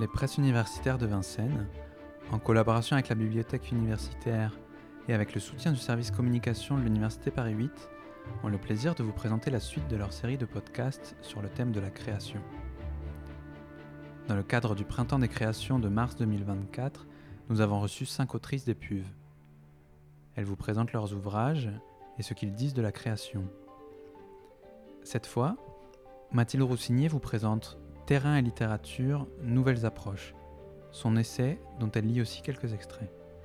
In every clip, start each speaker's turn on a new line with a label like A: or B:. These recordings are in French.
A: Les presses universitaires de Vincennes, en collaboration avec la bibliothèque universitaire et avec le soutien du service communication de l'Université Paris 8, ont le plaisir de vous présenter la suite de leur série de podcasts sur le thème de la création. Dans le cadre du Printemps des créations de mars 2024, nous avons reçu 5 autrices d'Épuve. Elles vous présentent leurs ouvrages et ce qu'ils disent de la création. Cette fois, Mathilde Roussinier vous présente Terrain et littérature, nouvelles approches, son essai dont elle lit aussi quelques extraits.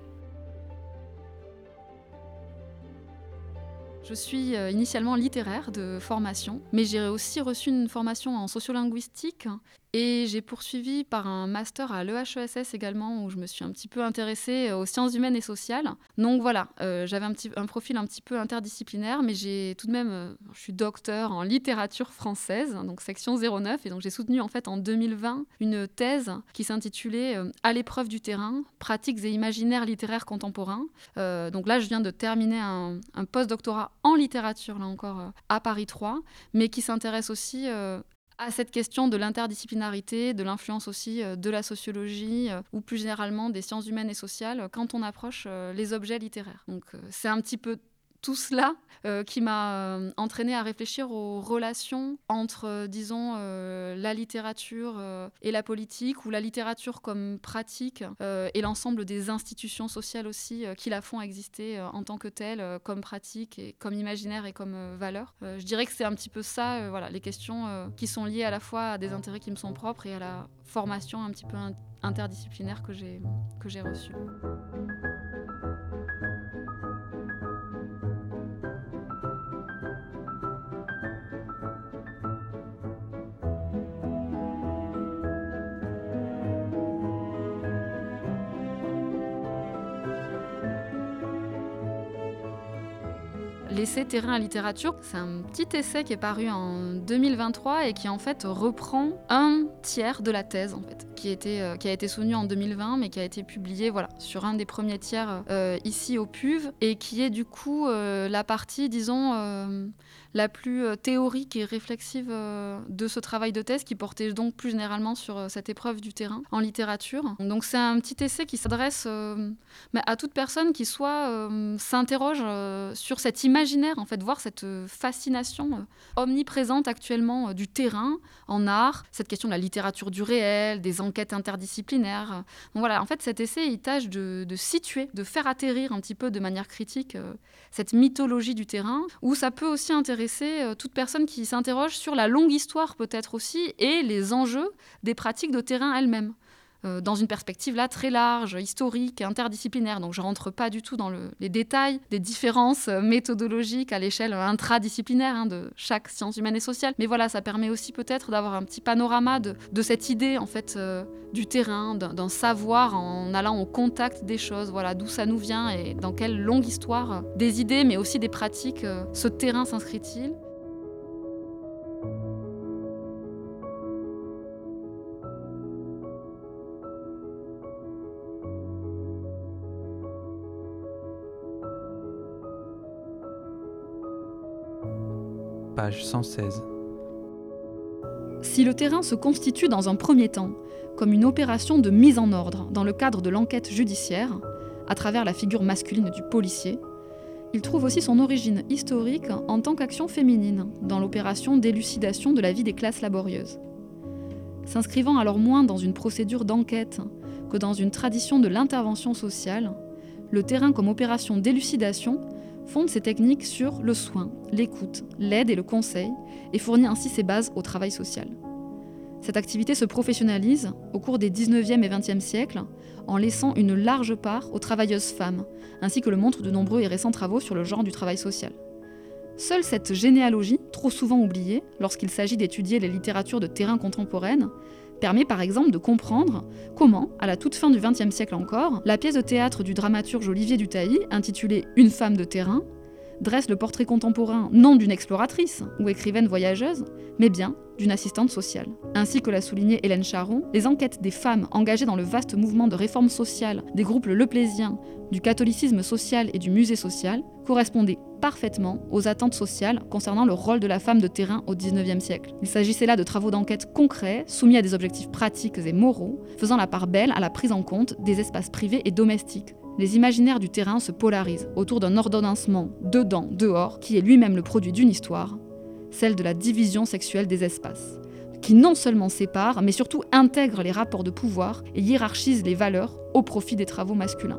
B: Je suis initialement littéraire de formation, mais j'ai aussi reçu une formation en sociolinguistique et j'ai poursuivi par un master à l'EHESS également où je me suis un petit peu intéressée aux sciences humaines et sociales. Donc voilà, j'avais un profil un petit peu interdisciplinaire, mais j'ai tout de même, je suis docteur en littérature française, donc section 09, et donc j'ai soutenu en fait en 2020 une thèse qui s'intitulait « À l'épreuve du terrain, pratiques et imaginaires littéraires contemporains ». Donc là, je viens de terminer un post-doctorat en littérature, là encore, à Paris 3, mais qui s'intéresse aussi à cette question de l'interdisciplinarité, de l'influence aussi de la sociologie ou plus généralement des sciences humaines et sociales quand on approche les objets littéraires. Donc c'est un petit peu tout cela qui m'a entraînée à réfléchir aux relations entre, disons, la littérature et la politique, ou la littérature comme pratique et l'ensemble des institutions sociales aussi qui la font exister en tant que telle, comme pratique, et comme imaginaire et comme valeur. Je dirais que c'est un petit peu ça, voilà, les questions qui sont liées à la fois à des intérêts qui me sont propres et à la formation un petit peu interdisciplinaire que j'ai reçue. L'essai Terrain à littérature, c'est un petit essai qui est paru en 2023 et qui en fait reprend un tiers de la thèse en fait, qui a été soutenue en 2020 mais qui a été publiée sur un des premiers tiers ici au PUV, et qui est du coup la partie, disons, la plus théorique et réflexive de ce travail de thèse, qui portait donc plus généralement sur cette épreuve du terrain en littérature. Donc c'est un petit essai qui s'adresse à toute personne qui soit s'interroge sur cet imaginaire, en fait, voir cette fascination omniprésente actuellement du terrain en art, cette question de la littérature du réel, des enquêtes interdisciplinaires. Donc voilà, en fait, cet essai, il tâche de situer, de faire atterrir un petit peu de manière critique cette mythologie du terrain, où ça peut aussi intéresser toute personne qui s'interroge sur la longue histoire peut-être aussi, et les enjeux des pratiques de terrain elles-mêmes, dans une perspective là très large, historique et interdisciplinaire. Donc je ne rentre pas du tout dans les détails des différences méthodologiques à l'échelle intradisciplinaire de chaque science humaine et sociale. Mais voilà, ça permet aussi peut-être d'avoir un petit panorama de cette idée en fait du terrain, d'un savoir en allant au contact des choses, voilà, d'où ça nous vient et dans quelle longue histoire des idées mais aussi des pratiques ce terrain s'inscrit-il.
A: Page 116.
B: Si le terrain se constitue dans un premier temps comme une opération de mise en ordre dans le cadre de l'enquête judiciaire, à travers la figure masculine du policier, il trouve aussi son origine historique en tant qu'action féminine dans l'opération d'élucidation de la vie des classes laborieuses. S'inscrivant alors moins dans une procédure d'enquête que dans une tradition de l'intervention sociale, le terrain comme opération d'élucidation fonde ses techniques sur le soin, l'écoute, l'aide et le conseil, et fournit ainsi ses bases au travail social. Cette activité se professionnalise au cours des 19e et 20e siècles, en laissant une large part aux travailleuses femmes, ainsi que le montrent de nombreux et récents travaux sur le genre du travail social. Seule cette généalogie, trop souvent oubliée lorsqu'il s'agit d'étudier les littératures de terrain contemporaines, permet par exemple de comprendre comment, à la toute fin du XXe siècle encore, la pièce de théâtre du dramaturge Olivier Dutailly, intitulée « Une femme de terrain », dresse le portrait contemporain non d'une exploratrice ou écrivaine voyageuse, mais bien d'une assistante sociale. Ainsi que l'a souligné Hélène Charron, les enquêtes des femmes engagées dans le vaste mouvement de réforme sociale des groupes leplésiens, du catholicisme social et du musée social correspondaient parfaitement aux attentes sociales concernant le rôle de la femme de terrain au XIXe siècle. Il s'agissait là de travaux d'enquête concrets, soumis à des objectifs pratiques et moraux, faisant la part belle à la prise en compte des espaces privés et domestiques. Les imaginaires du terrain se polarisent autour d'un ordonnancement dedans-dehors qui est lui-même le produit d'une histoire, celle de la division sexuelle des espaces, qui non seulement sépare, mais surtout intègre les rapports de pouvoir et hiérarchise les valeurs au profit des travaux masculins.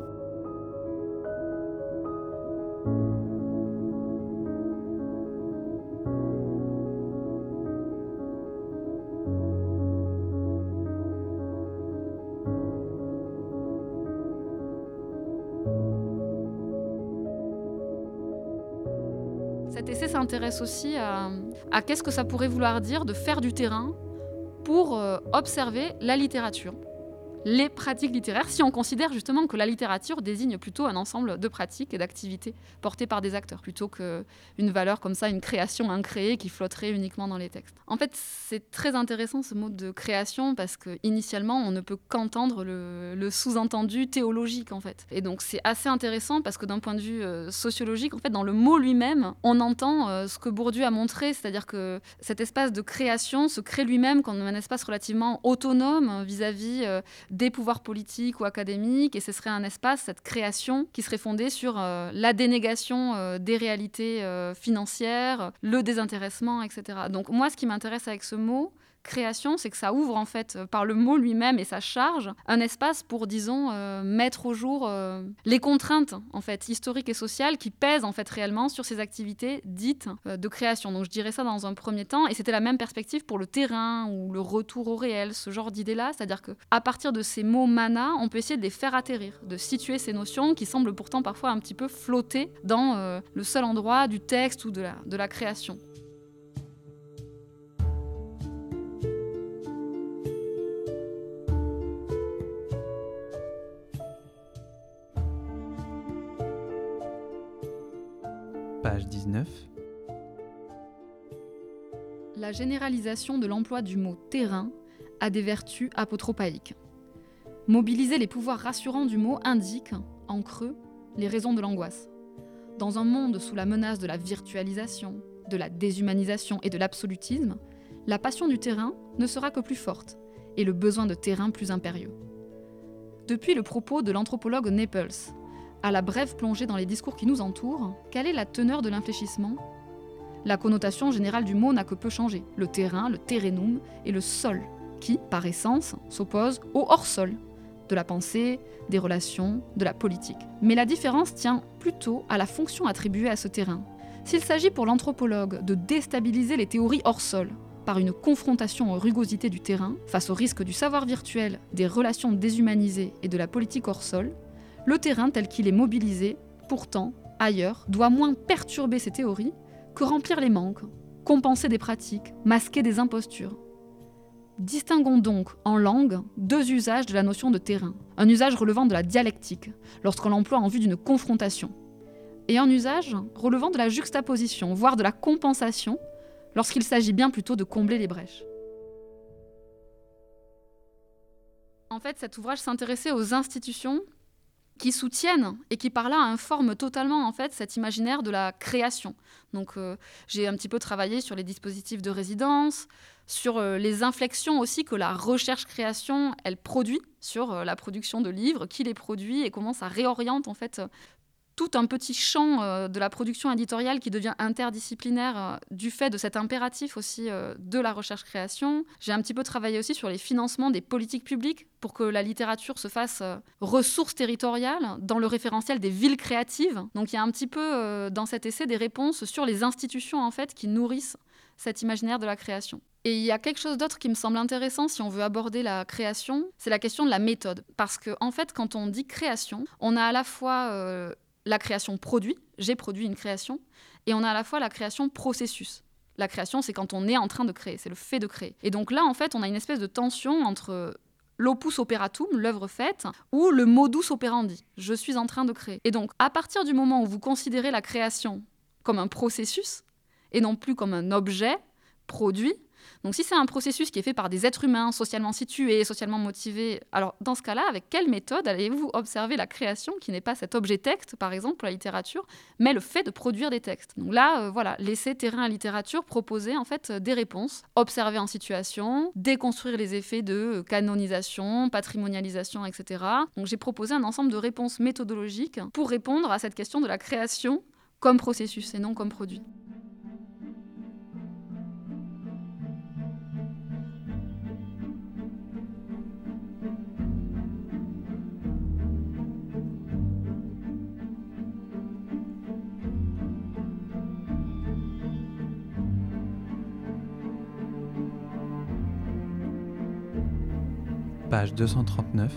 B: Cet essai s'intéresse aussi à qu'est-ce que ça pourrait vouloir dire de faire du terrain pour observer la littérature, les pratiques littéraires, si on considère justement que la littérature désigne plutôt un ensemble de pratiques et d'activités portées par des acteurs, plutôt qu'une valeur comme ça, une création incréée qui flotterait uniquement dans les textes. En fait, c'est très intéressant ce mot de création parce qu'initialement, on ne peut qu'entendre le sous-entendu théologique en fait. Et donc c'est assez intéressant parce que d'un point de vue sociologique, en fait, dans le mot lui-même, on entend ce que Bourdieu a montré, c'est-à-dire que cet espace de création se crée lui-même comme un espace relativement autonome vis-à-vis des pouvoirs politiques ou académiques, et ce serait un espace, cette création, qui serait fondée sur la dénégation des réalités financières, le désintéressement, etc. Donc moi, ce qui m'intéresse avec ce mot, création, c'est que ça ouvre en fait par le mot lui-même et sa charge un espace pour, disons, mettre au jour les contraintes en fait historiques et sociales qui pèsent en fait réellement sur ces activités dites de création. Donc je dirais ça dans un premier temps, et c'était la même perspective pour le terrain ou le retour au réel, ce genre d'idées-là, c'est-à-dire que à partir de ces mots mana, on peut essayer de les faire atterrir, de situer ces notions qui semblent pourtant parfois un petit peu flotter dans le seul endroit du texte ou de la création.
A: Page 19.
B: La généralisation de l'emploi du mot « terrain » a des vertus apotropaïques. Mobiliser les pouvoirs rassurants du mot indique, en creux, les raisons de l'angoisse. Dans un monde sous la menace de la virtualisation, de la déshumanisation et de l'absolutisme, la passion du terrain ne sera que plus forte et le besoin de terrain plus impérieux. Depuis le propos de l'anthropologue Naples, à la brève plongée dans les discours qui nous entourent, quelle est la teneur de l'infléchissement ? La connotation générale du mot n'a que peu changé. Le terrain, le terrenum et le sol, qui, par essence, s'opposent au hors-sol, de la pensée, des relations, de la politique. Mais la différence tient plutôt à la fonction attribuée à ce terrain. S'il s'agit pour l'anthropologue de déstabiliser les théories hors-sol, par une confrontation aux rugosités du terrain, face au risque du savoir virtuel, des relations déshumanisées et de la politique hors-sol, le terrain tel qu'il est mobilisé, pourtant, ailleurs, doit moins perturber ces théories que remplir les manques, compenser des pratiques, masquer des impostures. Distinguons donc, en langue, deux usages de la notion de terrain. Un usage relevant de la dialectique, lorsqu'on l'emploie en vue d'une confrontation, et un usage relevant de la juxtaposition, voire de la compensation, lorsqu'il s'agit bien plutôt de combler les brèches. En fait, cet ouvrage s'intéressait aux institutions qui soutiennent et qui par là informent totalement en fait cet imaginaire de la création. Donc j'ai un petit peu travaillé sur les dispositifs de résidence, sur les inflexions aussi que la recherche-création elle produit sur la production de livres, qui les produit et comment ça réoriente en fait tout un petit champ de la production éditoriale qui devient interdisciplinaire du fait de cet impératif aussi de la recherche-création. J'ai un petit peu travaillé aussi sur les financements des politiques publiques pour que la littérature se fasse ressource territoriale dans le référentiel des villes créatives. Donc il y a un petit peu dans cet essai des réponses sur les institutions en fait qui nourrissent cet imaginaire de la création. Et il y a quelque chose d'autre qui me semble intéressant si on veut aborder la création, c'est la question de la méthode. Parce que en fait, quand on dit création, on a à la fois la création produit, j'ai produit une création, et on a à la fois la création processus. La création, c'est quand on est en train de créer, c'est le fait de créer. Et donc là, en fait, on a une espèce de tension entre l'opus operatum, l'œuvre faite, ou le modus operandi, je suis en train de créer. Et donc, à partir du moment où vous considérez la création comme un processus, et non plus comme un objet produit, Donc si c'est un processus qui est fait par des êtres humains, socialement situés, socialement motivés, alors dans ce cas-là, avec quelle méthode allez-vous observer la création qui n'est pas cet objet texte, par exemple, pour la littérature, mais le fait de produire des textes. Donc là, voilà, l'essai terrain à littérature proposait en fait des réponses, observer en situation, déconstruire les effets de canonisation, patrimonialisation, etc. Donc j'ai proposé un ensemble de réponses méthodologiques pour répondre à cette question de la création comme processus et non comme produit.
A: Page 239.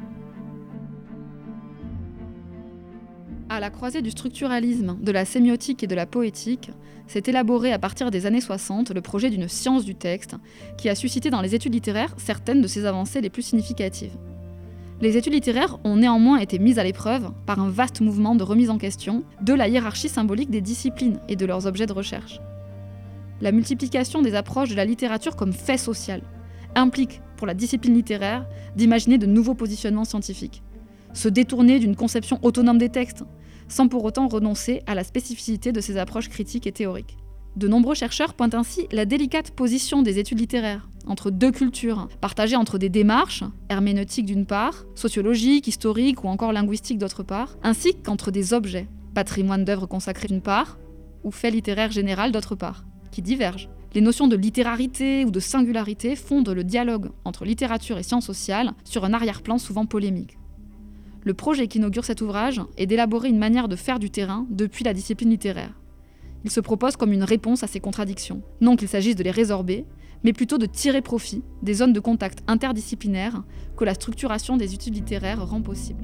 B: À la croisée du structuralisme, de la sémiotique et de la poétique, s'est élaboré à partir des années 60 le projet d'une science du texte qui a suscité dans les études littéraires certaines de ses avancées les plus significatives. Les études littéraires ont néanmoins été mises à l'épreuve par un vaste mouvement de remise en question de la hiérarchie symbolique des disciplines et de leurs objets de recherche. La multiplication des approches de la littérature comme fait social implique, pour la discipline littéraire, d'imaginer de nouveaux positionnements scientifiques, se détourner d'une conception autonome des textes, sans pour autant renoncer à la spécificité de ces approches critiques et théoriques. De nombreux chercheurs pointent ainsi la délicate position des études littéraires, entre deux cultures, partagées entre des démarches, herméneutiques d'une part, sociologiques, historiques ou encore linguistiques d'autre part, ainsi qu'entre des objets, patrimoine d'œuvres consacrées d'une part, ou faits littéraires général d'autre part, qui divergent. Les notions de littérarité ou de singularité fondent le dialogue entre littérature et sciences sociales sur un arrière-plan souvent polémique. Le projet qui inaugure cet ouvrage est d'élaborer une manière de faire du terrain depuis la discipline littéraire. Il se propose comme une réponse à ces contradictions. Non qu'il s'agisse de les résorber, mais plutôt de tirer profit des zones de contact interdisciplinaires que la structuration des études littéraires rend possible.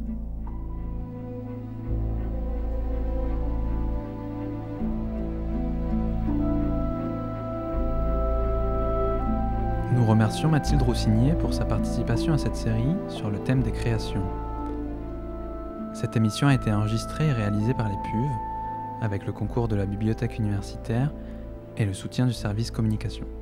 A: Nous remercions Mathilde Roussinier pour sa participation à cette série sur le thème des créations. Cette émission a été enregistrée et réalisée par les PUV, avec le concours de la bibliothèque universitaire et le soutien du service communication.